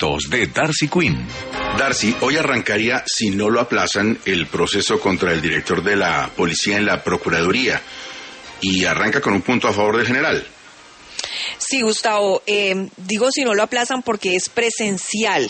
secretos de Darcy Quinn. Darcy, hoy arrancaría, si no lo aplazan, el proceso contra el director de la policía en la Procuraduría. Y arranca con un punto a favor del general. Sí, Gustavo, digo si no lo aplazan porque es presencial.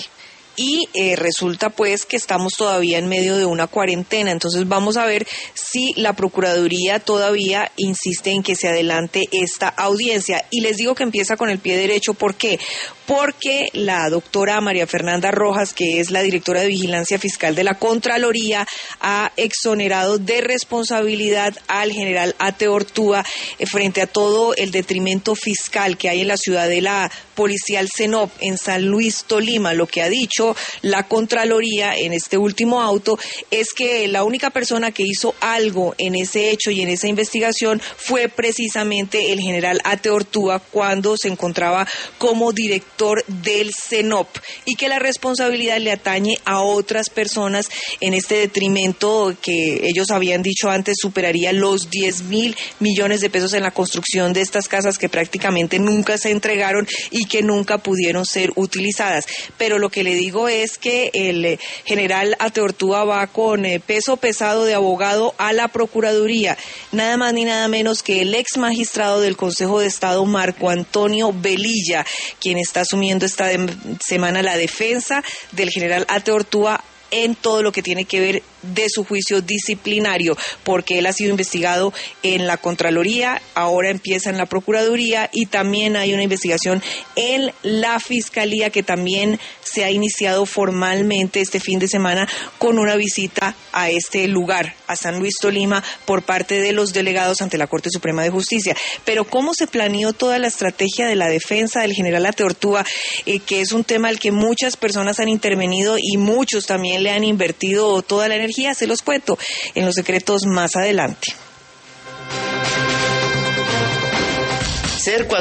Y resulta pues que estamos todavía en medio de una cuarentena, entonces vamos a ver si la Procuraduría todavía insiste en que se adelante esta audiencia. Y les digo que empieza con el pie derecho, ¿por qué? Porque la doctora María Fernanda Rojas, que es la directora de Vigilancia Fiscal de la Contraloría, ha exonerado de responsabilidad al general Ate Ortúa frente a todo el detrimento fiscal que hay en la ciudadela policial CENOP en San Luis, Tolima. Lo que ha dicho la Contraloría en este último auto es que la única persona que hizo algo en ese hecho y en esa investigación fue precisamente el general Ate Ortúa cuando se encontraba como director del CENOP, y que la responsabilidad le atañe a otras personas en este detrimento que ellos habían dicho antes superaría los 10.000 millones de pesos en la construcción de estas casas que prácticamente nunca se entregaron y que nunca pudieron ser utilizadas. Pero lo que le digo es que el general Ate Ortúa va con peso pesado de abogado a la Procuraduría, nada más ni nada menos que el ex magistrado del Consejo de Estado Marco Antonio Velilla, quien está asumiendo esta semana la defensa del general Ate Ortúa en todo lo que tiene que ver de su juicio disciplinario, porque él ha sido investigado en la Contraloría, ahora empieza en la Procuraduría y también hay una investigación en la Fiscalía que también se ha iniciado formalmente este fin de semana con una visita a este lugar, a San Luis, Tolima, por parte de los delegados ante la Corte Suprema de Justicia. Pero ¿cómo se planeó toda la estrategia de la defensa del general Ate Ortúa, que es un tema al que muchas personas han intervenido y muchos también le han invertido toda la energía? Se los cuento en Los Secretos más adelante.